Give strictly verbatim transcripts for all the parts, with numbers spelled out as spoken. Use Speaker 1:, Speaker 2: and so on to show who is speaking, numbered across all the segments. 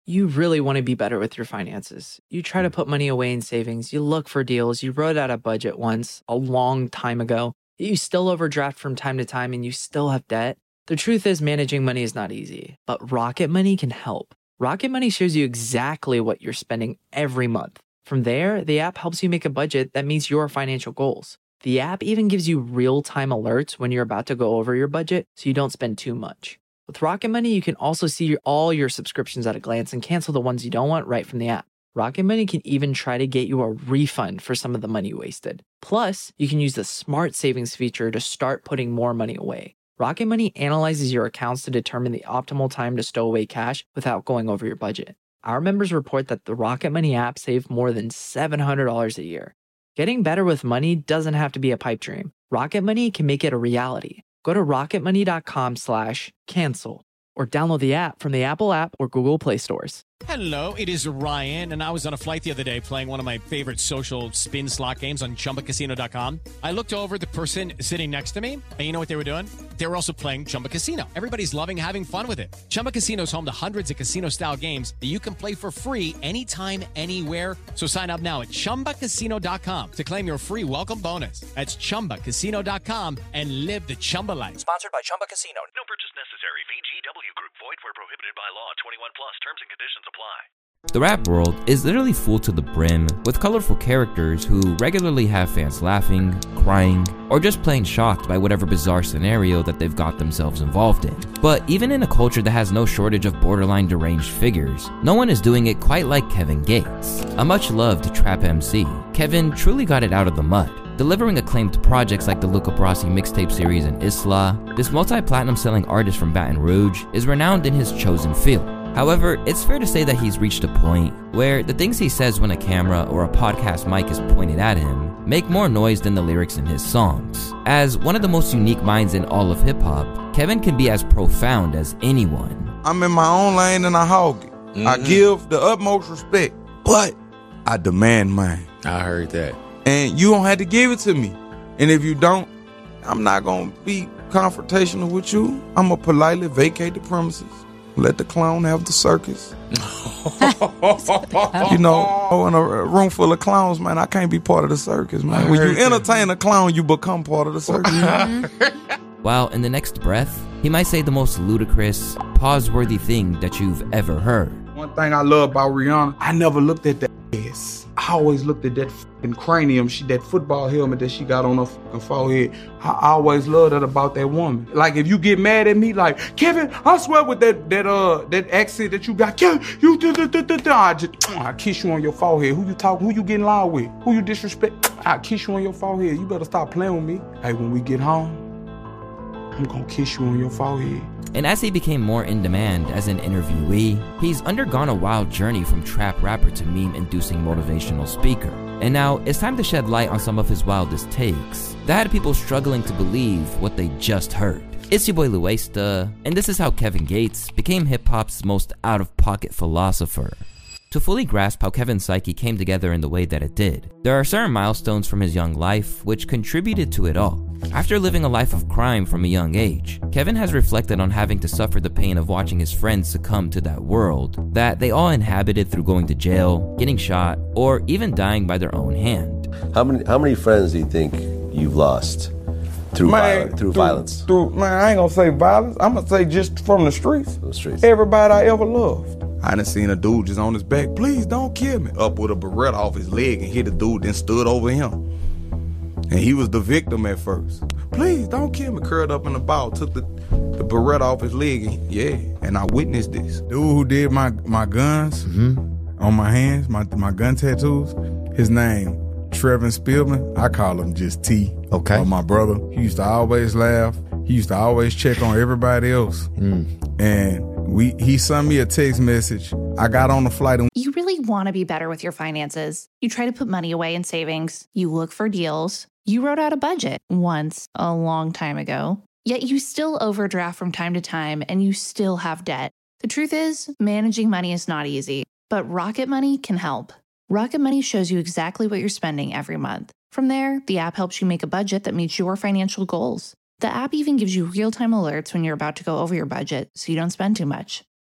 Speaker 1: You really want to be better with your finances. You try to put money away in savings, you look for deals, you wrote out a budget once a long time ago, you still overdraft from time to time and you still have debt. The truth is, managing money is not easy, but Rocket Money can help. Rocket Money shows you exactly what you're spending every month. From there, the app helps you make a budget that meets your financial goals. The app even gives you real-time alerts when you're about to go over your budget so you don't spend too much. With Rocket Money, you can also see all your subscriptions at a glance and cancel the ones you don't want right from the app. Rocket Money can even try to get you a refund for some of the money you wasted. Plus, you can use the Smart Savings feature to start putting more money away. Rocket Money analyzes your accounts to determine the optimal time to stow away cash without going over your budget. Our members report that the Rocket Money app saved more than seven hundred dollars a year. Getting better with money doesn't have to be a pipe dream. Rocket Money can make it a reality. Go to rocketmoney.com slash cancel or download the app from the Apple app or Google Play stores.
Speaker 2: Hello, it is Ryan, and I was on a flight the other day playing one of my favorite social spin slot games on chumba casino dot com. I looked over at the person sitting next to me, and you know what they were doing? They were also playing Chumba Casino. Everybody's loving having fun with it. Chumba Casino is home to hundreds of casino-style games that you can play for free anytime, anywhere. So sign up now at chumba casino dot com to claim your free welcome bonus. That's chumba casino dot com and live the Chumba life.
Speaker 3: Sponsored by Chumba Casino.
Speaker 4: No purchase necessary. V G W Group. Void where prohibited by law. twenty-one plus. Terms and conditions apply.
Speaker 5: The rap world is literally full to the brim with colorful characters who regularly have fans laughing, crying, or just plain shocked by whatever bizarre scenario that they've got themselves involved in. But even in a culture that has no shortage of borderline deranged figures, no one is doing it quite like Kevin Gates. A much-loved trap M C, Kevin truly got it out of the mud. Delivering acclaimed projects like the Luca Brasi mixtape series and Isla, this multi-platinum selling artist from Baton Rouge is renowned in his chosen field. However, it's fair to say that he's reached a point where the things he says when a camera or a podcast mic is pointed at him make more noise than the lyrics in his songs. As one of the most unique minds in all of hip-hop, Kevin can be as profound as anyone.
Speaker 6: I'm in my own lane and I hog it. Mm-hmm. I give the utmost respect, but I demand mine.
Speaker 7: I heard that.
Speaker 6: And you don't have to give it to me. And if you don't, I'm not going to be confrontational with you. I'm going to politely vacate the premises. Let the clown have the circus. You know, in a room full of clowns, man, I can't be part of the circus, man. When you entertain a clown, you become part of the circus.
Speaker 5: While in the next breath, he might say the most ludicrous, pause-worthy thing that you've ever heard.
Speaker 6: One thing I love about Rihanna, I never looked at that ass. I always looked at that fucking cranium, she that football helmet that she got on her fucking forehead. I always loved that about that woman. Like if you get mad at me, like Kevin, I swear with that that uh that accent that you got, Kevin, you da da da da da. I just I kiss you on your forehead. Who you talking? Who you getting loud with? Who you disrespect? I kiss you on your forehead. You better stop playing with me. Hey, when we get home, I'm gonna kiss you on your forehead.
Speaker 5: And as he became more in demand as an interviewee, he's undergone a wild journey from trap rapper to meme-inducing motivational speaker. And now, it's time to shed light on some of his wildest takes that had people struggling to believe what they just heard. It's your boy Luesta, and this is how Kevin Gates became hip-hop's most out-of-pocket philosopher. To fully grasp how Kevin's psyche came together in the way that it did, there are certain milestones from his young life which contributed to it all. After living a life of crime from a young age, Kevin has reflected on having to suffer the pain of watching his friends succumb to that world that they all inhabited through going to jail, getting shot, or even dying by their own hand.
Speaker 7: How many how many friends do you think you've lost through
Speaker 6: man,
Speaker 7: violence, through,
Speaker 6: through
Speaker 7: violence?
Speaker 6: Through man, I ain't gonna say violence. I'm gonna say just from the streets.
Speaker 7: From the streets.
Speaker 6: Everybody I ever loved. I done seen a dude just on his back, please don't kill me, up with a Beretta off his leg and hit a dude, then stood over him. And he was the victim at first. Please don't kill me, curled up in the ball, took the, the Beretta off his leg, and yeah, and I witnessed this.
Speaker 8: Dude who did my, my guns mm-hmm. on my hands, my, my gun tattoos, his name, Trevin Spielman, I call him just T.
Speaker 9: Okay.
Speaker 8: Or my brother. He used to always laugh. He used to always check on everybody else. Mm. And we he sent me a text message. I got on the flight. And
Speaker 10: you really want to be better with your finances. You try to put money away in savings. You look for deals. You wrote out a budget once a long time ago. Yet you still overdraft from time to time and you still have debt. The truth is, managing money is not easy, but Rocket Money can help. Rocket Money shows you exactly what you're spending every month. From there, the app helps you make a budget that meets your financial goals. The app even gives you real-time alerts when you're about to go over your budget so you don't spend too much.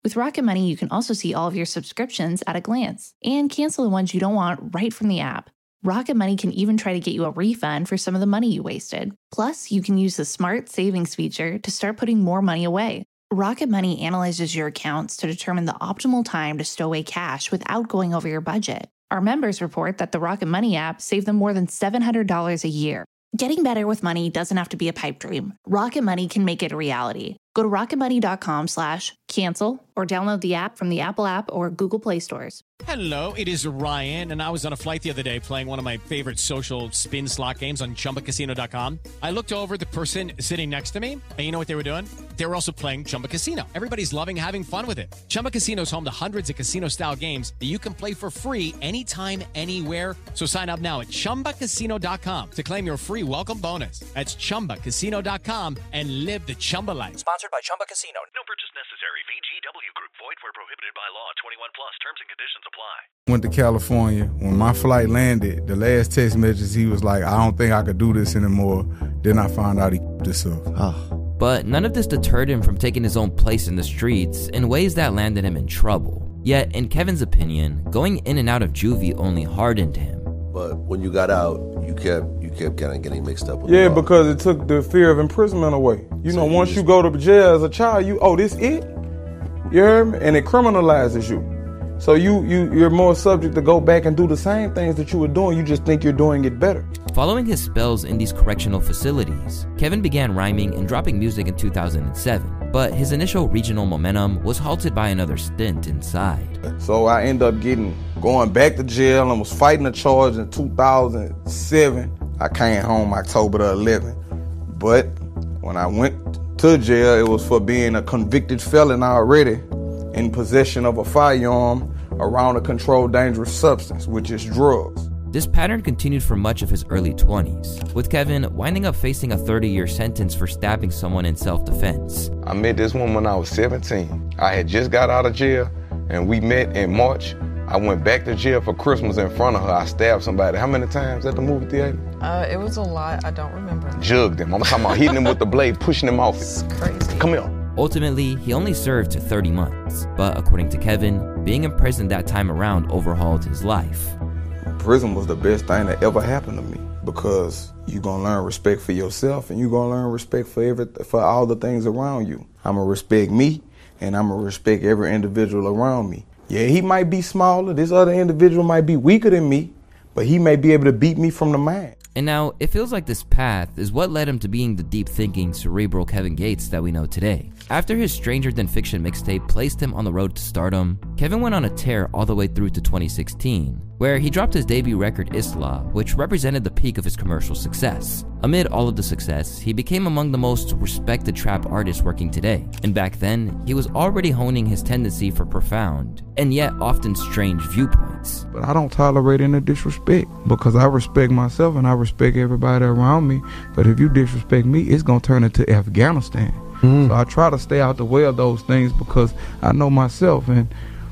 Speaker 10: With Rocket Money, you can also see all of your subscriptions at a glance and cancel the ones you don't want right from the app. Rocket Money can even try to get you a refund for some of the money you wasted. Plus, you can use the Smart Savings feature to start putting more money away. Rocket Money analyzes your accounts to determine the optimal time to stow away cash without going over your budget. Our members report that the Rocket Money app saved them more than seven hundred dollars a year. Getting better with money doesn't have to be a pipe dream. Rocket Money can make it a reality. Go to rocketmoney.com slash cancel or download the app from the Apple app or Google Play stores.
Speaker 2: Hello, it is Ryan, and I was on a flight the other day playing one of my favorite social spin slot games on chumba casino dot com. I looked over at the person sitting next to me, and you know what they were doing? They were also playing Chumba Casino. Everybody's loving having fun with it. Chumba Casino is home to hundreds of casino-style games that you can play for free anytime, anywhere. So sign up now at chumba casino dot com to claim your free welcome bonus. That's chumba casino dot com and live the Chumba life.
Speaker 4: Sponsored by Chumba Casino. No purchase necessary. V G W Group. Void where prohibited by law. twenty-one plus. Terms and conditions apply.
Speaker 8: Went to California. When my flight landed, the last text message, he was like, I don't think I could do this anymore. Then I found out he this up.
Speaker 5: Oh. But none of this deterred him from taking his own place in the streets in ways that landed him in trouble. Yet, in Kevin's opinion, going in and out of juvie only hardened him.
Speaker 7: But when you got out, you kept you kept kind of getting mixed up with
Speaker 6: Yeah,
Speaker 7: the law.
Speaker 6: because it took the fear of imprisonment away. You
Speaker 7: So
Speaker 6: know,
Speaker 7: you
Speaker 6: once
Speaker 7: just-
Speaker 6: you go to jail as a child, you, oh, this it? You heard me? And it criminalizes you. So you, you, you're more subject to go back and do the same things that you were doing. You just think you're doing it better.
Speaker 5: Following his spells in these correctional facilities, Kevin began rhyming and dropping music in two thousand seven, but his initial regional momentum was halted by another stint inside.
Speaker 6: So I end up getting, going back to jail and was fighting a charge in two thousand seven. I came home October the eleventh. But when I went to jail, it was for being a convicted felon already in possession of a firearm around a controlled dangerous substance, which is drugs.
Speaker 5: This pattern continued for much of his early twenties, with Kevin winding up facing a thirty-year sentence for stabbing someone in self-defense.
Speaker 3: I met this woman when I was seventeen. I had just got out of jail, and we met in March. I went back to jail for Christmas in front of her. I stabbed somebody. How many times at the movie theater?
Speaker 9: Uh, it was a lot. I don't remember.
Speaker 3: Jugged him. I'm talking about hitting him with the blade, pushing him off it.
Speaker 9: It's crazy.
Speaker 3: Come here.
Speaker 5: Ultimately, he only served thirty months, but according to Kevin, being in prison that time around overhauled his life.
Speaker 6: Prison was the best thing that ever happened to me because you're going to learn respect for yourself and you're going to learn respect for every, for all the things around you. I'm going to respect me and I'm going to respect every individual around me. Yeah, he might be smaller. This other individual might be weaker than me, but he may be able to beat me from the mind.
Speaker 5: And now, it feels like this path is what led him to being the deep-thinking, cerebral Kevin Gates that we know today. After his Stranger Than Fiction mixtape placed him on the road to stardom, Kevin went on a tear all the way through to twenty sixteen, where he dropped his debut record Isla, which represented the peak of his commercial success. Amid all of the success, he became among the most respected trap artists working today. And back then, he was already honing his tendency for profound, and yet often strange viewpoints.
Speaker 6: But I don't tolerate any disrespect because I respect myself and I respect everybody around me. But if you disrespect me, it's going to turn into Afghanistan. Mm. So I try to stay out the way of those things because I know myself. And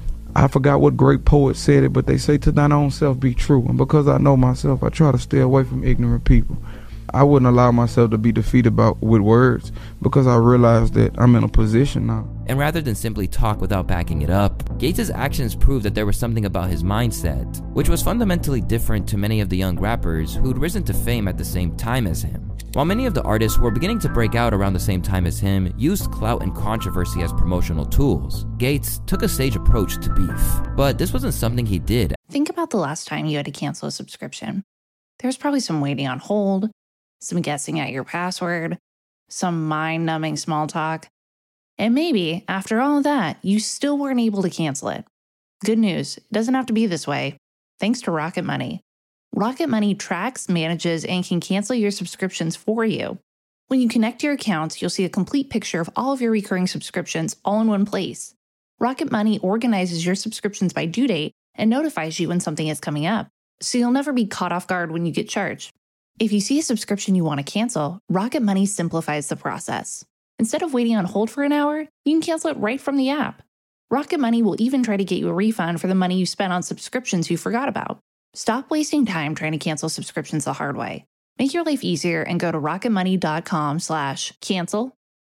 Speaker 6: I forgot what great poet said it, but they say to thine own self be true. And because I know myself, I try to stay away from ignorant people. I wouldn't allow myself to be defeated by, with words because I realize that I'm in a position now.
Speaker 5: And rather than simply talk without backing it up, Gates' actions proved that there was something about his mindset, which was fundamentally different to many of the young rappers who'd risen to fame at the same time as him. While many of the artists who were beginning to break out around the same time as him used clout and controversy as promotional tools, Gates took a sage approach to beef. But this wasn't something he did.
Speaker 10: Think about the last time you had to cancel a subscription. There was probably some waiting on hold, some guessing at your password, some mind-numbing small talk. And maybe, after all of that, you still weren't able to cancel it. Good news, it doesn't have to be this way. Thanks to Rocket Money. Rocket Money tracks, manages, and can cancel your subscriptions for you. When you connect your accounts, you'll see a complete picture of all of your recurring subscriptions all in one place. Rocket Money organizes your subscriptions by due date and notifies you when something is coming up, so you'll never be caught off guard when you get charged. If you see a subscription you want to cancel, Rocket Money simplifies the process. Instead of waiting on hold for an hour, you can cancel it right from the app. Rocket Money will even try to get you a refund for the money you spent on subscriptions you forgot about. Stop wasting time trying to cancel subscriptions the hard way. Make your life easier and go to rocketmoney.com slash cancel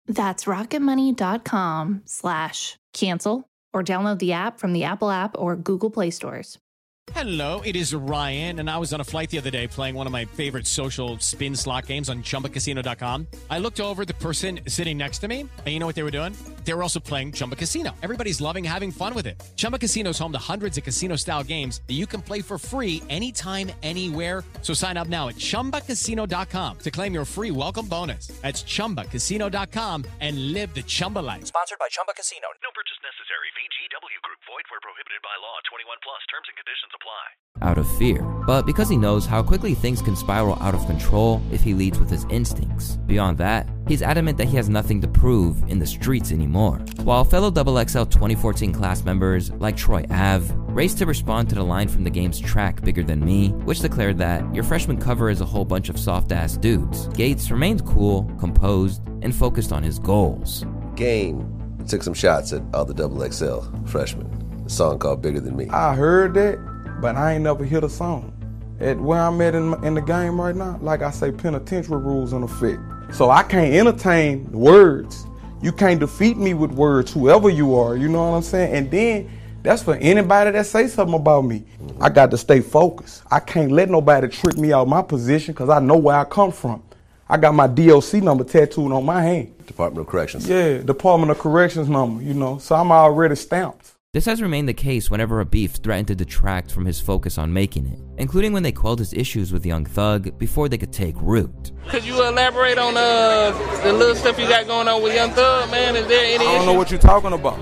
Speaker 10: That's rocketmoney.com slash cancel or download the app from the Apple app or Google Play stores.
Speaker 2: Hello, it is Ryan, and I was on a flight the other day playing one of my favorite social spin slot games on Chumba Casino dot com. I looked over at the person sitting next to me, and you know what they were doing? They were also playing Chumba Casino. Everybody's loving having fun with it. Chumba Casino is home to hundreds of casino-style games that you can play for free anytime, anywhere. So sign up now at Chumba Casino dot com to claim your free welcome bonus. That's Chumba Casino dot com and live the Chumba life.
Speaker 4: Sponsored by Chumba Casino. No purchase necessary. V G W Group. Void where prohibited by law. twenty-one plus. Terms and conditions apply.
Speaker 5: Out of fear, but because he knows how quickly things can spiral out of control if he leads with his instincts. Beyond that, he's adamant that he has nothing to prove in the streets anymore. While fellow X X L twenty fourteen class members like Troy Ave raced to respond to the line from the game's track Bigger Than Me, which declared that your freshman cover is a whole bunch of soft-ass dudes, Gates remained cool, composed, and focused on his goals.
Speaker 7: Game took some shots at all the X X L freshmen. A song called Bigger Than Me.
Speaker 6: I heard that, but I ain't never hear the song. At where I'm at in, in the game right now, like I say, penitentiary rules in effect. So I can't entertain words. You can't defeat me with words, whoever you are, you know what I'm saying? And then that's for anybody that say something about me. I got to stay focused. I can't let nobody trick me out of my position because I know where I come from. I got my D O C number tattooed on my hand.
Speaker 7: Department of Corrections.
Speaker 6: Yeah, Department of Corrections number, you know, so I'm already stamped.
Speaker 5: This has remained the case whenever a beef threatened to detract from his focus on making it, including when they quelled his issues with Young Thug before they could take root.
Speaker 11: Could you elaborate on uh, the little stuff you got going on with Young Thug, man? Is there any
Speaker 6: I don't
Speaker 11: issue?
Speaker 6: know what you're talking about.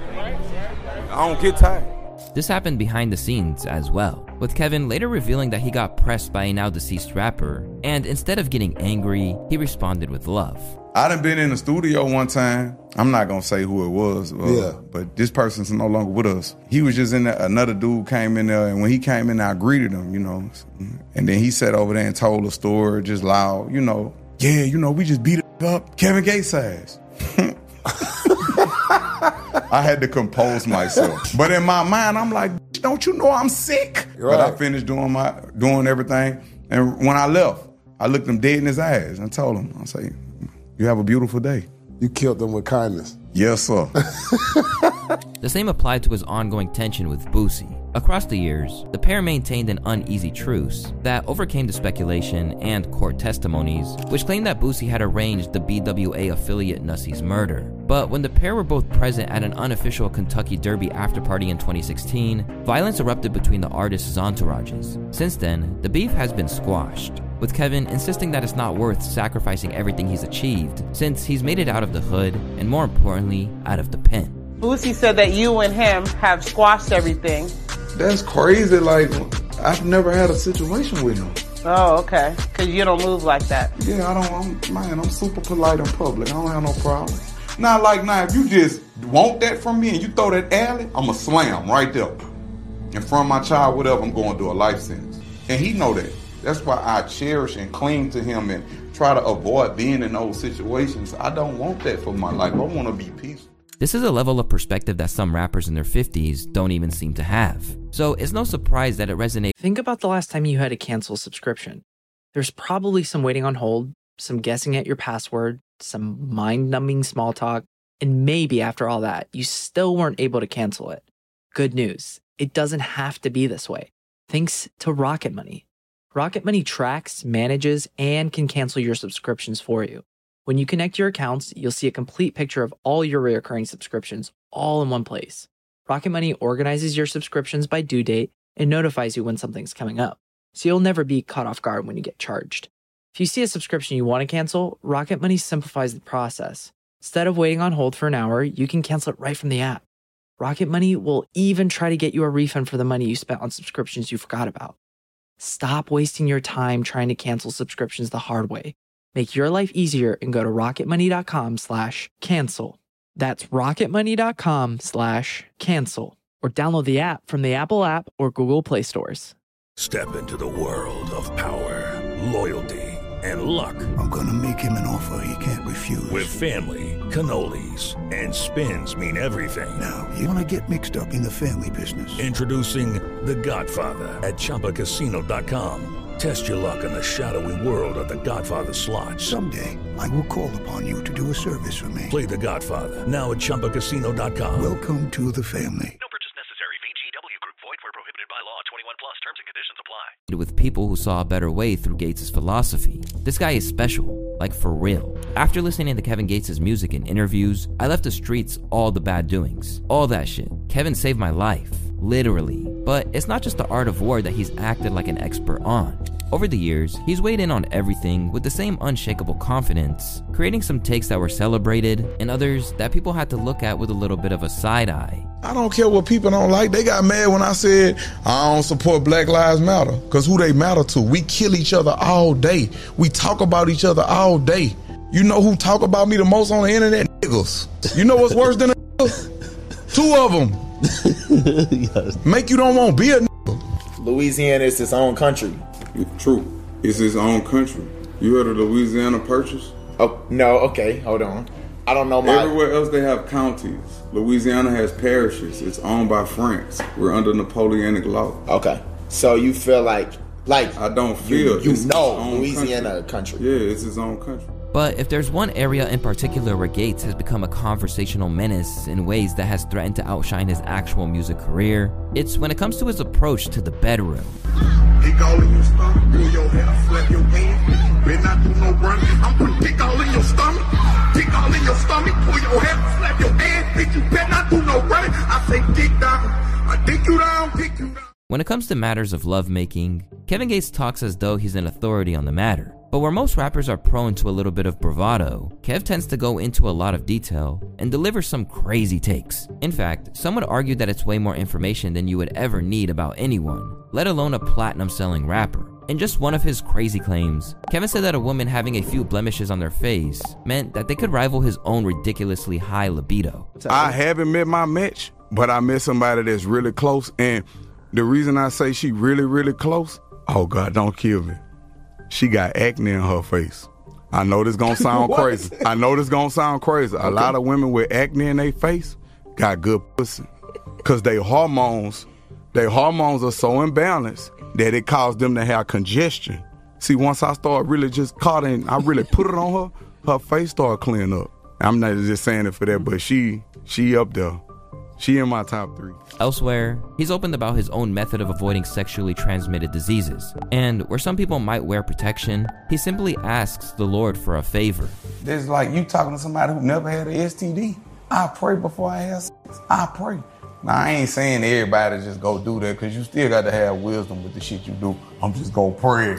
Speaker 6: I don't get tired.
Speaker 5: This happened behind the scenes as well, with Kevin later revealing that he got pressed by a now deceased rapper, and instead of getting angry, he responded with love.
Speaker 8: I done been in the studio one time. I'm not gonna say who it was, uh,
Speaker 12: Yeah.
Speaker 8: but this person's no longer with us. He was just in there, another dude came in there, and when he came in, I greeted him, you know. And then he sat over there and told a story just loud, you know. Yeah, you know, we just beat it up Kevin Gates' ass. I had to compose myself. But in my mind, I'm like, don't you know I'm sick?
Speaker 12: Right.
Speaker 8: But I finished doing my doing everything. And when I left, I looked him dead in his eyes and told him, I say, you have a beautiful day.
Speaker 12: You killed them with kindness.
Speaker 8: Yes, sir.
Speaker 5: The same applied to his ongoing tension with Boosie. Across the years, the pair maintained an uneasy truce that overcame the speculation and court testimonies, which claimed that Boosie had arranged the B W A affiliate Nussie's murder. But when the pair were both present at an unofficial Kentucky Derby afterparty in twenty sixteen, violence erupted between the artists' entourages. Since then, the beef has been squashed, with Kevin insisting that it's not worth sacrificing everything he's achieved, since he's made it out of the hood, and more importantly, out of the pen.
Speaker 11: Boosie said that you and him have squashed everything.
Speaker 8: That's crazy. Like, I've never had a situation with him.
Speaker 11: Oh, okay. Because you don't move like that.
Speaker 8: Yeah, I don't, I'm, man, I'm super polite in public. I don't have no problem. Now, like, now, if you just want that from me and you throw that alley, I'm a slam right there. In front of my child, whatever, I'm going to do a life sentence. And he know that. That's why I cherish and cling to him and try to avoid being in those situations. I don't want that for my life. I want to be peaceful.
Speaker 5: This is a level of perspective that some rappers in their fifties don't even seem to have. So it's no surprise that it resonates.
Speaker 1: Think about the last time you had to cancel a subscription. There's probably some waiting on hold, some guessing at your password, some mind-numbing small talk, and maybe after all that, you still weren't able to cancel it. Good news, it doesn't have to be this way. Thanks to Rocket Money. Rocket Money tracks, manages, and can cancel your subscriptions for you. When you connect your accounts, you'll see a complete picture of all your recurring subscriptions all in one place. Rocket Money organizes your subscriptions by due date and notifies you when something's coming up, so you'll never be caught off guard when you get charged. If you see a subscription you want to cancel, Rocket Money simplifies the process. Instead of waiting on hold for an hour, you can cancel it right from the app. Rocket Money will even try to get you a refund for the money you spent on subscriptions you forgot about. Stop wasting your time trying to cancel subscriptions the hard way. Make your life easier and go to rocketmoney.com slash cancel. That's rocketmoney.com slash cancel. Or download the app from the Apple app or Google Play stores.
Speaker 13: Step into the world of power, loyalty, and luck.
Speaker 14: I'm gonna make him an offer he can't refuse.
Speaker 13: With family, cannolis, and spins mean everything.
Speaker 14: Now, you wanna get mixed up in the family business.
Speaker 13: Introducing The Godfather at Chumba Casino dot com. Test your luck in the shadowy world of The Godfather slot.
Speaker 14: Someday, I will call upon you to do a service for me.
Speaker 13: Play The Godfather, now at Chumba Casino dot com.
Speaker 14: Welcome to the family.
Speaker 4: No purchase necessary. V G W Group. Void where prohibited by law. twenty-one plus. Terms and conditions apply.
Speaker 5: With people who saw a better way through Gates' philosophy. This guy is special, like for real. After listening to Kevin Gates' music and interviews, I left the streets all the bad doings, all that shit. Kevin saved my life, literally. But it's not just the art of war that he's acted like an expert on. Over the years, he's weighed in on everything with the same unshakable confidence, creating some takes that were celebrated and others that people had to look at with a little bit of a side eye.
Speaker 8: I don't care what people don't like. They got mad when I said I don't support Black Lives Matter, because who they matter to? We kill each other all day. We talk about each other all day. You know who talk about me the most on the internet? Niggas. You know what's worse than a nigga? Two of them. Yes. Make you don't want to be a nigga.
Speaker 15: Louisiana is its own country.
Speaker 8: True. It's its own country. You heard of Louisiana Purchase?
Speaker 15: Oh, no, okay, hold on. I don't know my...
Speaker 8: Everywhere else they have counties. Louisiana has parishes. It's owned by France. We're under Napoleonic law.
Speaker 15: Okay. So you feel like... like
Speaker 8: I don't feel...
Speaker 15: You, you know Louisiana country.
Speaker 8: country. Yeah, it's its own country.
Speaker 5: But if there's one area in particular where Gates has become a conversational menace in ways that has threatened to outshine his actual music career, it's when it comes to his approach to the bedroom.
Speaker 16: Dick all in your stomach, pull your hair, slap your hand. Better not do no running. I'm putting dick all in your stomach. Dick all in your stomach, pull your hair, slap your hand. Bitch, you better not do no running. I say dick down. I dick you down, dick you down.
Speaker 5: When it comes to matters of lovemaking, Kevin Gates talks as though he's an authority on the matter. But where most rappers are prone to a little bit of bravado, Kev tends to go into a lot of detail and deliver some crazy takes. In fact, some would argue that it's way more information than you would ever need about anyone, let alone a platinum-selling rapper. In just one of his crazy claims, Kevin said that a woman having a few blemishes on their face meant that they could rival his own ridiculously high libido.
Speaker 8: I haven't met my match, but I met somebody that's really close, and the reason I say she really, really close, oh God, don't kill me. She got acne in her face. I know this gonna sound crazy. I know this gonna sound crazy. A okay. lot of women with acne in their face got good pussy. Cause they hormones, their hormones are so imbalanced that it caused them to have congestion. See, once I started really just caught in, I really put it on her, her face started clearing up. I'm not just saying it for that, but she, she up there. She in my top three.
Speaker 5: Elsewhere, he's opened about his own method of avoiding sexually transmitted diseases. And where some people might wear protection, he simply asks the Lord for a favor.
Speaker 6: It's like you talking to somebody who never had an S T D. I pray before I have sex. I pray. Now, I ain't saying everybody just go do that, because you still got to have wisdom with the shit you do. I'm just going to pray.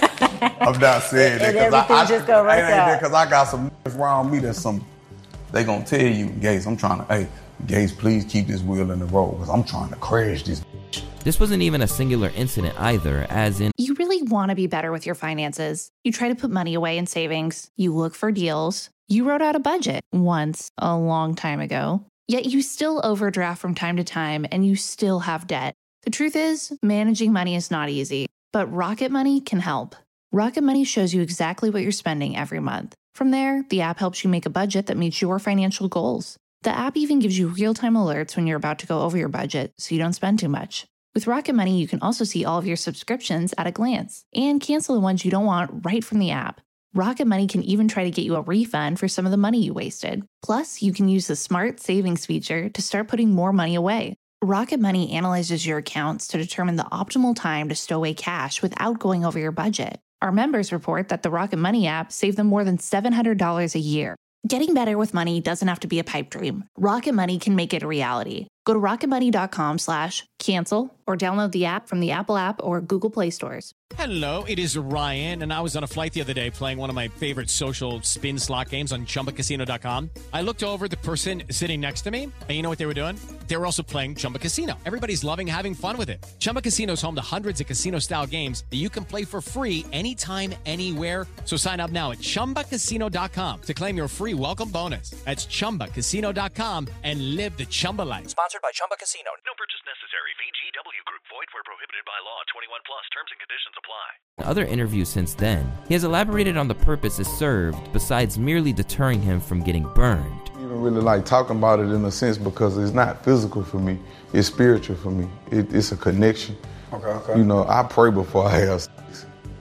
Speaker 6: I'm not saying that because I, I, just go right I, because I got some niggas around me that's some, they going to tell you, Gates, I'm trying to, hey, Gates, please keep this wheel in the road because I'm trying to crash this.
Speaker 5: This wasn't even a singular incident either, as in...
Speaker 10: You really want to be better with your finances. You try to put money away in savings. You look for deals. You wrote out a budget once, a long time ago. Yet you still overdraft from time to time and you still have debt. The truth is, managing money is not easy, but Rocket Money can help. Rocket Money shows you exactly what you're spending every month. From there, the app helps you make a budget that meets your financial goals. The app even gives you real-time alerts when you're about to go over your budget, so you don't spend too much. With Rocket Money, you can also see all of your subscriptions at a glance and cancel the ones you don't want right from the app. Rocket Money can even try to get you a refund for some of the money you wasted. Plus, you can use the Smart Savings feature to start putting more money away. Rocket Money analyzes your accounts to determine the optimal time to stow away cash without going over your budget. Our members report that the Rocket Money app saved them more than seven hundred dollars a year. Getting better with money doesn't have to be a pipe dream. Rocket Money can make it a reality. Go to rocketmoney.com slash cancel or download the app from the Apple app or Google Play stores.
Speaker 2: Hello, it is Ryan, and I was on a flight the other day playing one of my favorite social spin slot games on chumba casino dot com. I looked over at the person sitting next to me, and you know what they were doing? They were also playing Chumba Casino. Everybody's loving having fun with it. Chumba Casino is home to hundreds of casino-style games that you can play for free anytime, anywhere. So sign up now at chumba casino dot com to claim your free welcome bonus. That's chumba casino dot com and live the Chumba life.
Speaker 4: Sponsored by Chumba Casino. No purchase necessary. V G W Group. Void where prohibited by law. twenty-one plus. Terms and conditions apply.
Speaker 5: In other interviews since then, he has elaborated on the purpose it served besides merely deterring him from getting burned.
Speaker 8: I don't even really like talking about it in a sense because it's not physical for me. It's spiritual for me. It, it's a connection.
Speaker 6: Okay, okay.
Speaker 8: You know, I pray before I have sex.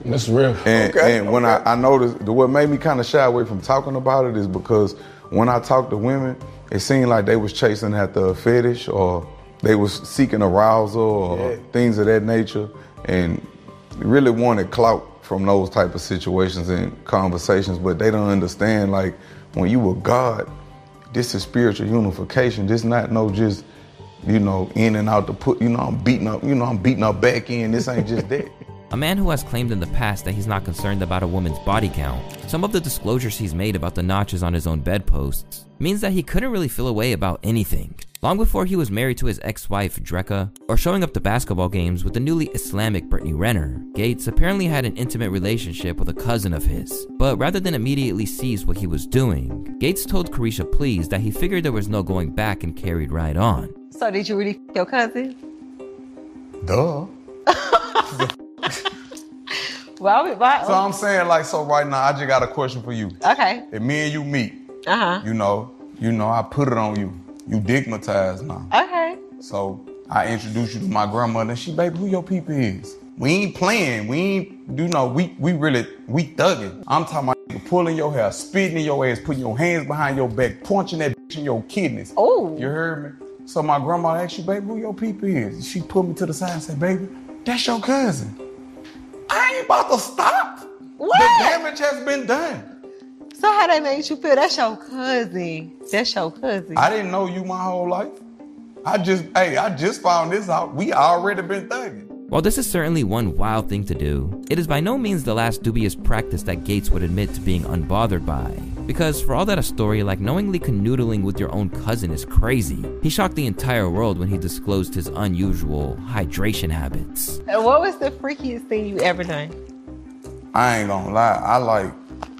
Speaker 12: That's real.
Speaker 3: And,
Speaker 12: okay,
Speaker 3: and when
Speaker 12: okay.
Speaker 3: I, I noticed, what made me kind of shy away from talking about it is because when I talked to women, it seemed like they was chasing after a fetish or they was seeking arousal or
Speaker 12: Yeah.
Speaker 3: things of that nature and really wanted clout from those type of situations and conversations, but they don't understand, like, when you were God, this is spiritual unification. This not no just, you know, in and out the put, you know, I'm beating up, you know, I'm beating up back in. This ain't just that.
Speaker 5: A man who has claimed in the past that he's not concerned about a woman's body count, some of the disclosures he's made about the notches on his own bedposts, means that he couldn't really feel a way about anything. Long before he was married to his ex-wife, Drecka, or showing up to basketball games with the newly Islamic Brittany Renner, Gates apparently had an intimate relationship with a cousin of his. But rather than immediately seize what he was doing, Gates told Caresha Please that he figured there was no going back and carried right on.
Speaker 17: So did you really f your cousin?
Speaker 3: Duh.
Speaker 17: Well, why?
Speaker 3: So I'm saying, like, so right now, I just got a question for you.
Speaker 17: Okay.
Speaker 3: If me and you meet,
Speaker 17: Uh-huh.
Speaker 3: you know, you know, I put it on you. You digmatized now.
Speaker 17: Okay.
Speaker 3: So I introduce you to my grandmother, and she, baby, who your people is? We ain't playing. We ain't, you know, we we really, we thugging. I'm talking about pulling your hair, spitting in your ass, putting your hands behind your back, punching that bitch in your kidneys.
Speaker 17: Oh.
Speaker 3: You heard me? So my grandma asked you, baby, who your people is? She pulled me to the side and said, baby, that's your cousin. I ain't about to stop.
Speaker 17: What?
Speaker 3: The damage has been done.
Speaker 17: So how they made you feel? That's your cousin. That's your cousin.
Speaker 3: I didn't know you my whole life. I just, hey, I just found this out. We already been thugging.
Speaker 5: While this is certainly one wild thing to do, it is by no means the last dubious practice that Gates would admit to being unbothered by. Because for all that a story like knowingly canoodling with your own cousin is crazy, he shocked the entire world when he disclosed his unusual hydration habits.
Speaker 17: And what was the freakiest thing you ever done?
Speaker 3: I ain't gonna lie. I like,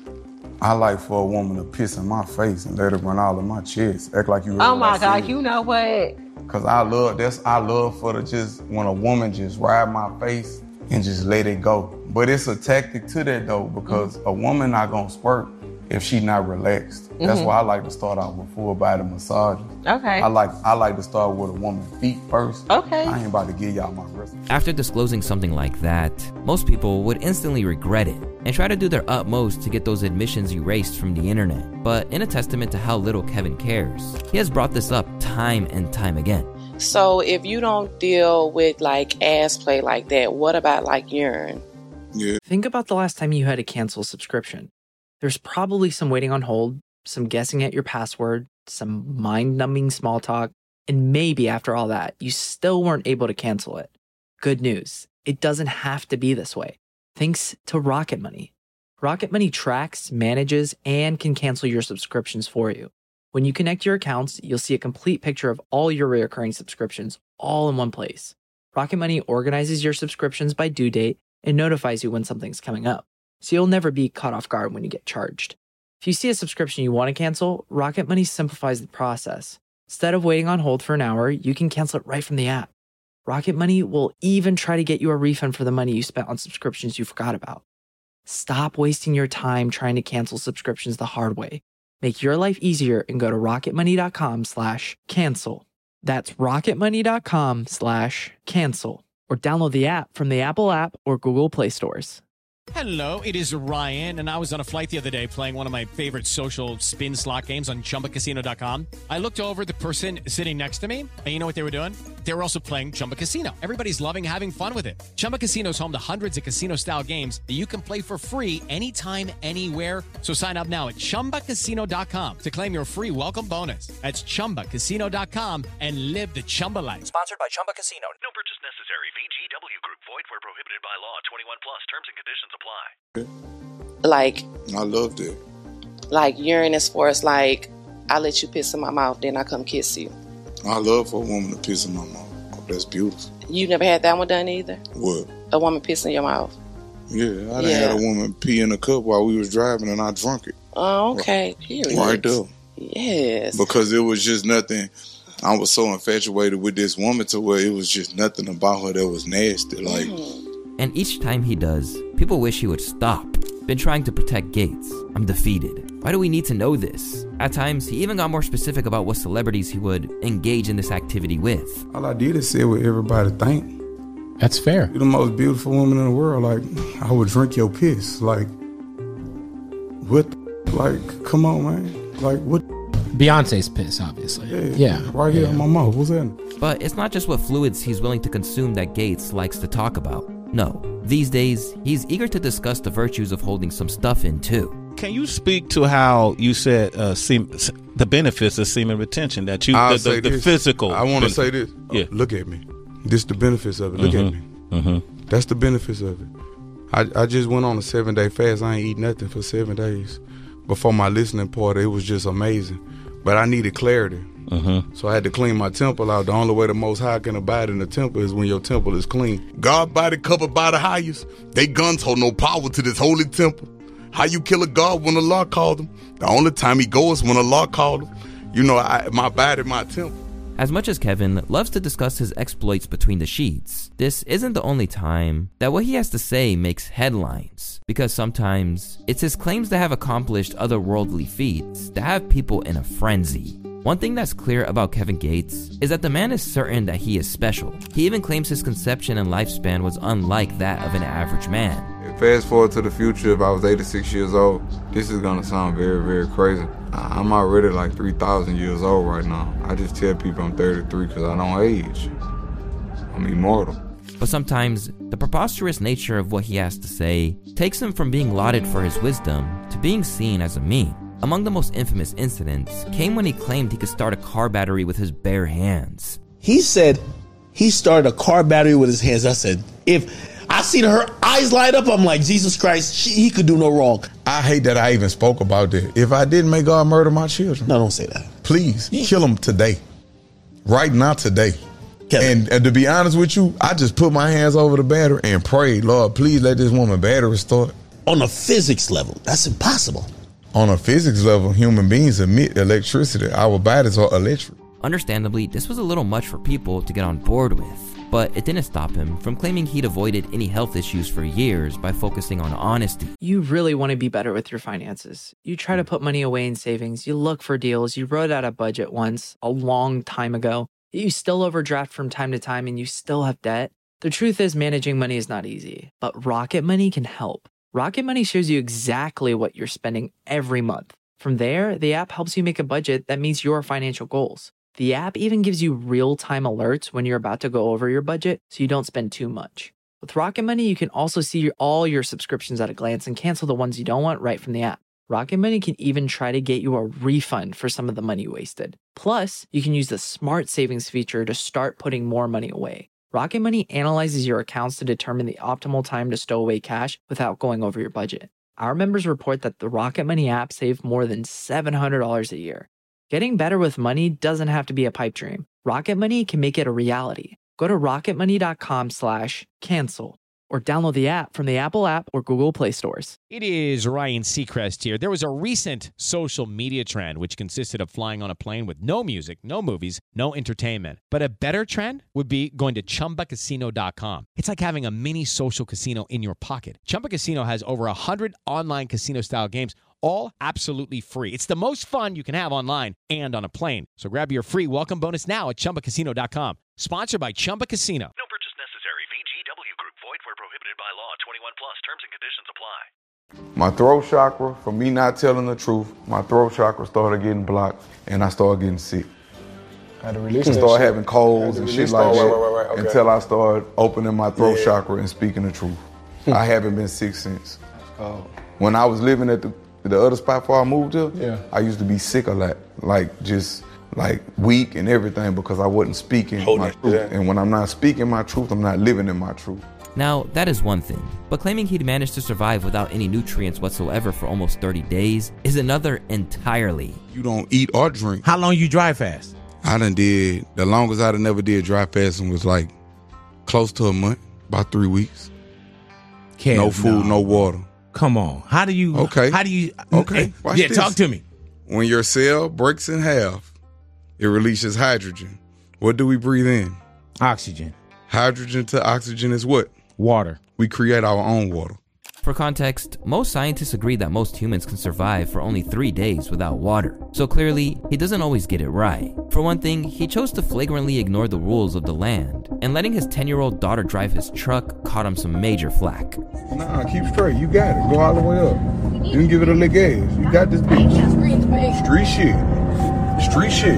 Speaker 3: I like for a woman to piss in my face and let it run all in my chest. Act like you.
Speaker 17: Oh my God! You know what?
Speaker 3: Cause I love that's I love for the just when a woman just ride my face and just let it go. But it's a tactic to that though, because mm-hmm. a woman not gonna squirt if she not relaxed. Mm-hmm. That's why I like to start out with full body massages.
Speaker 17: Okay.
Speaker 3: I like I like to start with a woman's feet first.
Speaker 17: Okay.
Speaker 3: I ain't about to give y'all my wrist.
Speaker 5: After disclosing something like that, most people would instantly regret it and try to do their utmost to get those admissions erased from the internet. But in a testament to how little Kevin cares, he has brought this up time and time again.
Speaker 18: So if you don't deal with like ass play like that, what about like urine?
Speaker 3: Yeah.
Speaker 1: Think about the last time you had to cancel a subscription. There's probably some waiting on hold, some guessing at your password, some mind-numbing small talk, and maybe after all that, you still weren't able to cancel it. Good news, it doesn't have to be this way. Thanks to Rocket Money. Rocket Money tracks, manages, and can cancel your subscriptions for you. When you connect your accounts, you'll see a complete picture of all your recurring subscriptions all in one place. Rocket Money organizes your subscriptions by due date and notifies you when something's coming up, so you'll never be caught off guard when you get charged. If you see a subscription you want to cancel, Rocket Money simplifies the process. Instead of waiting on hold for an hour, you can cancel it right from the app. Rocket Money will even try to get you a refund for the money you spent on subscriptions you forgot about. Stop wasting your time trying to cancel subscriptions the hard way. Make your life easier and go to rocketmoney.com slash cancel. That's rocketmoney.com slash cancel. Or download the app from the Apple app or Google Play stores.
Speaker 2: Hello, it is Ryan, and I was on a flight the other day playing one of my favorite social spin slot games on chumba casino dot com. I looked over at the person sitting next to me, and you know what they were doing? They were also playing Chumba Casino. Everybody's loving having fun with it. Chumba Casino is home to hundreds of casino-style games that you can play for free anytime, anywhere. So sign up now at chumba casino dot com to claim your free welcome bonus. That's chumba casino dot com and live the Chumba life.
Speaker 4: Sponsored by Chumba Casino. No purchase necessary. V G W Group. Void where prohibited by law. twenty-one plus. Terms and conditions apply.
Speaker 18: Like,
Speaker 8: I loved it.
Speaker 18: Like urine as far as like, I let you piss in my mouth, then I come kiss you.
Speaker 8: I love for a woman to piss in my mouth. Oh, that's beautiful.
Speaker 18: You never had that one done either?
Speaker 8: What?
Speaker 18: A woman piss in your mouth?
Speaker 8: Yeah, I done
Speaker 18: Yeah.
Speaker 8: had a woman pee in a cup while we was driving and I drunk it.
Speaker 18: Oh, okay. Period.
Speaker 8: Right there.
Speaker 18: Yes.
Speaker 8: Because it was just nothing. I was so infatuated with this woman to where it was just nothing about her that was nasty. Like,
Speaker 18: Mm.
Speaker 5: And each time he does, people wish he would stop. Been trying to protect Gates. I'm defeated. Why do we need to know this? At times, he even got more specific about what celebrities he would engage in this activity with.
Speaker 6: All I did is say what everybody think.
Speaker 19: That's fair.
Speaker 6: You're the most beautiful woman in the world. Like, I would drink your piss. Like, what? Like, come on, man. Like, what?
Speaker 19: Beyonce's piss, obviously.
Speaker 6: Yeah.
Speaker 19: Yeah.
Speaker 6: Right here
Speaker 19: yeah.
Speaker 6: in my mouth. What's that?
Speaker 5: But it's not just what fluids he's willing to consume that Gates likes to talk about. No, these days, he's eager to discuss the virtues of holding some stuff in too.
Speaker 20: Can you speak to how you said uh, semen, the benefits of semen retention, that you,
Speaker 6: I'll
Speaker 20: the,
Speaker 6: say
Speaker 20: the, the
Speaker 6: this.
Speaker 20: physical?
Speaker 6: I want to
Speaker 20: benefit.
Speaker 6: say this.
Speaker 20: Yeah.
Speaker 6: Oh, look at me. This the benefits of it. Look
Speaker 20: Mhm.
Speaker 6: at me.
Speaker 20: Mm-hmm.
Speaker 6: That's the benefits of it. I, I just went on a seven day fast. I ain't eat nothing for seven days. Before my listening party, it was just amazing. But I needed clarity.
Speaker 20: Mm-hmm.
Speaker 6: So I had to clean my temple out. The only way the Most High can abide in the temple is when your temple is clean.
Speaker 16: God body covered by the highest. They guns hold no power to this holy temple. How you kill a God when Allah called him? The only time he goes when Allah called him. You know, I, my body, my temple.
Speaker 5: As much as Kevin loves to discuss his exploits between the sheets, this isn't the only time that what he has to say makes headlines, because sometimes it's his claims to have accomplished otherworldly feats that have people in a frenzy. One thing that's clear about Kevin Gates is that the man is certain that he is special. He even claims his conception and lifespan was unlike that of an average man.
Speaker 3: Fast forward to the future, if I was eighty-six years old, this is gonna sound very, very crazy. I'm already like three thousand years old right now. I just tell people I'm thirty-three because I don't age. I'm immortal.
Speaker 5: But sometimes, the preposterous nature of what he has to say takes him from being lauded for his wisdom to being seen as a meme. Among the most infamous incidents came when he claimed he could start a car battery with his bare hands.
Speaker 21: He said he started a car battery with his hands. I said, if I seen her eyes light up, I'm like, Jesus Christ, she, he could do no wrong.
Speaker 6: I hate that I even spoke about that. If I didn't, may God murder my children.
Speaker 21: No, don't say that.
Speaker 6: Please, kill them today. Right now, today. And, and to be honest with you, I just put my hands over the battery and prayed, Lord, please let this woman battery start.
Speaker 21: On a physics level, that's impossible.
Speaker 6: On a physics level, human beings emit electricity. Our bodies are electric.
Speaker 5: Understandably, this was a little much for people to get on board with, but it didn't stop him from claiming he'd avoided any health issues for years by focusing on honesty.
Speaker 1: You really want to be better with your finances. You try to put money away in savings, you look for deals, you wrote out a budget once, a long time ago, you still overdraft from time to time and you still have debt. The truth is, managing money is not easy, but Rocket Money can help. Rocket Money shows you exactly what you're spending every month. From there, the app helps you make a budget that meets your financial goals. The app even gives you real-time alerts when you're about to go over your budget so you don't spend too much. With Rocket Money, you can also see all your subscriptions at a glance and cancel the ones you don't want right from the app. Rocket Money can even try to get you a refund for some of the money wasted. Plus, you can use the Smart Savings feature to start putting more money away. Rocket Money analyzes your accounts to determine the optimal time to stow away cash without going over your budget. Our members report that the Rocket Money app saved more than seven hundred dollars a year. Getting better with money doesn't have to be a pipe dream. Rocket Money can make it a reality. Go to rocketmoney.com slash cancel or download the app from the Apple app or Google Play stores.
Speaker 2: It is Ryan Seacrest here. There was a recent social media trend which consisted of flying on a plane with no music, no movies, no entertainment. But a better trend would be going to chumba casino dot com. It's like having a mini social casino in your pocket. Chumba Casino has over one hundred online casino-style games, all absolutely free. It's the most fun you can have online and on a plane. So grab your free welcome bonus now at chumba casino dot com. Sponsored by Chumba Casino.
Speaker 4: No purchase necessary. V G W Group. Void where prohibited by law. twenty-one plus. Terms and conditions apply.
Speaker 3: My throat chakra, for me not telling the truth, my throat chakra started getting blocked and I started getting sick.
Speaker 12: Had to release
Speaker 3: I
Speaker 12: that
Speaker 3: started
Speaker 12: shit.
Speaker 3: having colds and shit like
Speaker 12: Right,
Speaker 3: that
Speaker 12: right, right, right, okay.
Speaker 3: until I started opening my throat
Speaker 12: Yeah.
Speaker 3: chakra and speaking the truth. I haven't been sick since. When I was living at the the other spot before I moved here,
Speaker 12: Yeah.
Speaker 3: I used to be sick a lot, like just like weak and everything because I wasn't speaking
Speaker 12: Holding
Speaker 3: my
Speaker 12: it,
Speaker 3: truth.
Speaker 12: yeah.
Speaker 3: And when I'm not speaking my truth, I'm not living in my truth.
Speaker 5: Now, that is one thing, but claiming he'd managed to survive without any nutrients whatsoever for almost thirty days is another entirely.
Speaker 6: You don't eat or drink.
Speaker 19: How long you dry fast?
Speaker 6: I done did, the longest I done never did dry fasting was like close to a month, about three weeks.
Speaker 19: Kev,
Speaker 6: no food,
Speaker 19: no.
Speaker 6: no water.
Speaker 19: Come on. How do you,
Speaker 6: Okay.
Speaker 19: how do you,
Speaker 6: Okay, watch
Speaker 19: yeah,
Speaker 6: this.
Speaker 19: talk to me.
Speaker 6: When your cell breaks in half, it releases hydrogen. What do we breathe in?
Speaker 19: Oxygen.
Speaker 6: Hydrogen to oxygen is what?
Speaker 19: Water.
Speaker 6: We create our own water.
Speaker 5: For context, most scientists agree that most humans can survive for only three days without water, so clearly, he doesn't always get it right. For one thing, he chose to flagrantly ignore the rules of the land, and letting his ten-year-old daughter drive his truck caught him some major flack.
Speaker 8: Nah, keep straight. You got it. Go all the way up. You can give it a lick ass. You got this bitch. Street shit. Street shit.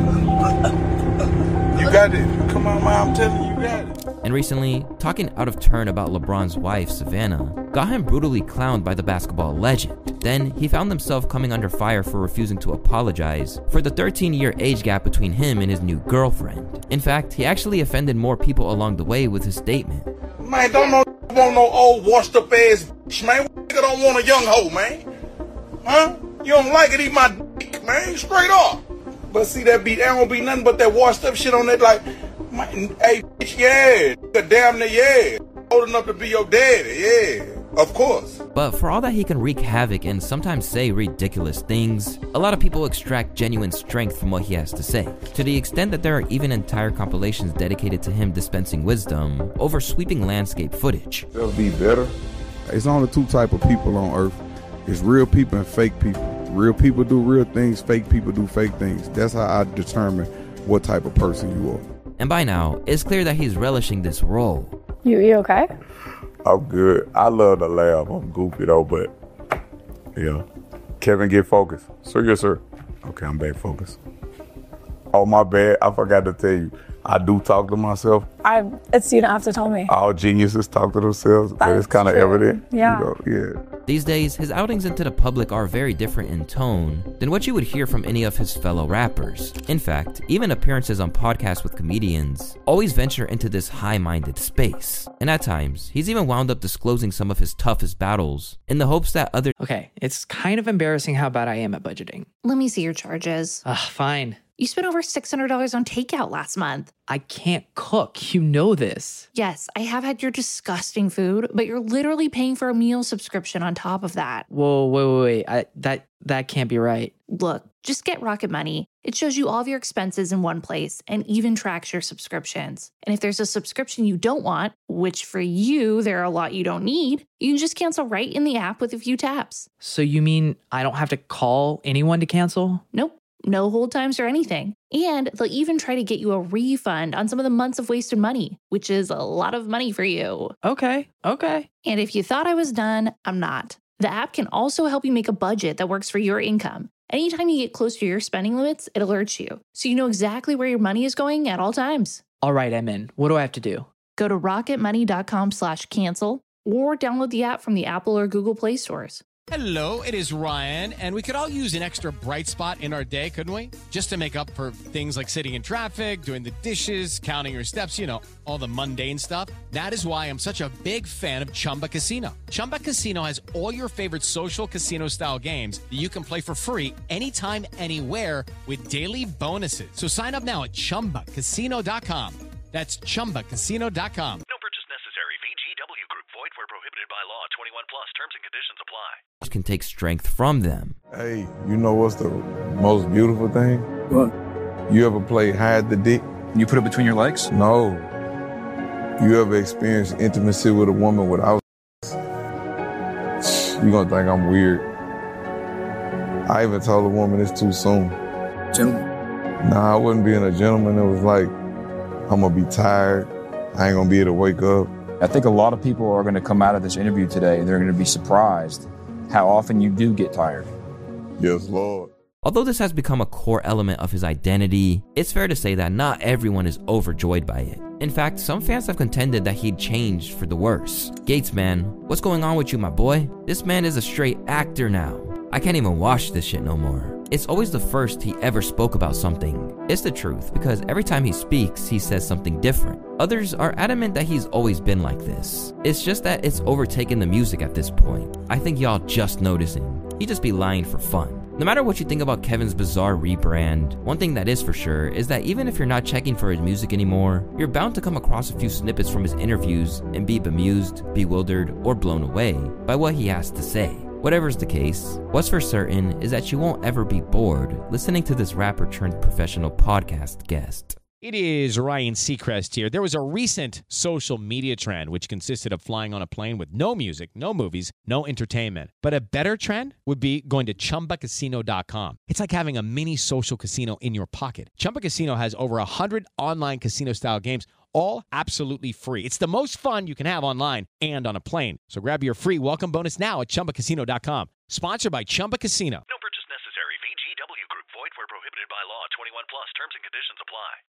Speaker 8: You got it. Come on, man. I'm telling you, you got it.
Speaker 5: And recently, talking out of turn about LeBron's wife, Savannah, got him brutally clowned by the basketball legend. Then, he found himself coming under fire for refusing to apologize for the thirteen-year age gap between him and his new girlfriend. In fact, he actually offended more people along the way with his statement.
Speaker 8: Man, don't no want no old washed up ass bitch, man. Nigga don't want a young hoe, man. Huh? You don't like it, eat my dick, man. Straight up. But see that beat, there don't be nothing but that washed up shit on that, like, man, hey, bitch, yeah. Nigga, damn near, yeah. Old enough to be your daddy, yeah. Of course.
Speaker 5: But for all that he can wreak havoc and sometimes say ridiculous things, a lot of people extract genuine strength from what he has to say, to the extent that there are even entire compilations dedicated to him dispensing wisdom over sweeping landscape footage.
Speaker 8: They'll be better. It's only two type of people on earth. It's real people and fake people. Real people do real things, fake people do fake things. That's how I determine what type of person you are.
Speaker 5: And by now, it's clear that he's relishing this role.
Speaker 9: You, you okay?
Speaker 8: I'm good. I love to laugh. I'm goofy though, but yeah. Kevin, get focused. Sir, yes, sir. Okay, I'm back focused. Oh, my bad. I forgot to tell you. I do talk to myself.
Speaker 9: I. It's you don't have to tell me.
Speaker 8: All geniuses talk to themselves, but it's kind of evident.
Speaker 9: Yeah.
Speaker 8: You know, yeah.
Speaker 5: These days, his outings into the public are very different in tone than what you would hear from any of his fellow rappers. In fact, even appearances on podcasts with comedians always venture into this high-minded space. And at times, he's even wound up disclosing some of his toughest battles in the hopes that other-
Speaker 1: Okay, it's kind of embarrassing how bad I am at budgeting.
Speaker 10: Let me see your charges.
Speaker 1: Ugh, fine.
Speaker 10: You spent over six hundred dollars on takeout last month.
Speaker 1: I can't cook. You know this.
Speaker 10: Yes, I have had your disgusting food, but you're literally paying for a meal subscription on top of that.
Speaker 1: Whoa, wait, wait, wait. I, that, that can't be right.
Speaker 10: Look, just get Rocket Money. It shows you all of your expenses in one place and even tracks your subscriptions. And if there's a subscription you don't want, which for you, there are a lot you don't need, you can just cancel right in the app with a few taps.
Speaker 1: So you mean I don't have to call anyone to cancel?
Speaker 10: Nope. No hold times or anything. And they'll even try to get you a refund on some of the months of wasted money, which is a lot of money for you.
Speaker 1: Okay, okay.
Speaker 10: And if you thought I was done, I'm not. The app can also help you make a budget that works for your income. Anytime you get close to your spending limits, it alerts you, so you know exactly where your money is going at all times.
Speaker 1: All right, I'm in. What do I have to do?
Speaker 10: Go to rocketmoney.com slash cancel or download the app from the Apple or Google Play stores.
Speaker 2: Hello, it is Ryan, and we could all use an extra bright spot in our day, couldn't we? Just to make up for things like sitting in traffic, doing the dishes, counting your steps, you know, all the mundane stuff. That is why I'm such a big fan of Chumba Casino. Chumba Casino has all your favorite social casino-style games that you can play for free anytime, anywhere with daily bonuses. So sign up now at chumba casino dot com. That's chumba casino dot com.
Speaker 4: No purchase necessary. V G W Group. Void where prohibited by law. twenty-one plus. Terms and conditions apply.
Speaker 5: Can take strength from them.
Speaker 8: Hey, you know what's the most beautiful thing?
Speaker 14: What?
Speaker 8: You ever played hide the dick?
Speaker 14: You put it between your legs?
Speaker 8: No. You ever experienced intimacy with a woman without? You gonna think I'm weird. I even told a woman it's too soon.
Speaker 14: Gentlemen?
Speaker 8: Nah, I wasn't being a gentleman. It was like, I'm gonna be tired. I ain't gonna be able to wake up.
Speaker 14: I think a lot of people are gonna come out of this interview today and they're gonna be surprised how often you do get tired.
Speaker 8: Yes, Lord.
Speaker 5: Although this has become a core element of his identity, it's fair to say that not everyone is overjoyed by it. In fact, some fans have contended that he'd changed for the worse. Gates, man, what's going on with you, my boy? This man is a straight actor now. I can't even watch this shit no more. It's always the first he ever spoke about something. It's the truth, because every time he speaks, he says something different. Others are adamant that he's always been like this. It's just that it's overtaken the music at this point. I think y'all just noticing. He just be lying for fun. No matter what you think about Kevin's bizarre rebrand, one thing that is for sure is that even if you're not checking for his music anymore, you're bound to come across a few snippets from his interviews and be bemused, bewildered, or blown away by what he has to say. Whatever's the case, what's for certain is that you won't ever be bored listening to this rapper turned professional podcast guest.
Speaker 2: It is Ryan Seacrest here. There was a recent social media trend which consisted of flying on a plane with no music, no movies, no entertainment. But a better trend would be going to Chumba Casino dot com. It's like having a mini social casino in your pocket. Chumba Casino has over one hundred online casino-style games, all absolutely free. It's the most fun you can have online and on a plane. So grab your free welcome bonus now at Chumba Casino dot com. Sponsored by Chumba Casino.
Speaker 4: No purchase necessary. V G W Group. Void where prohibited by law. twenty-one plus. Terms and conditions apply.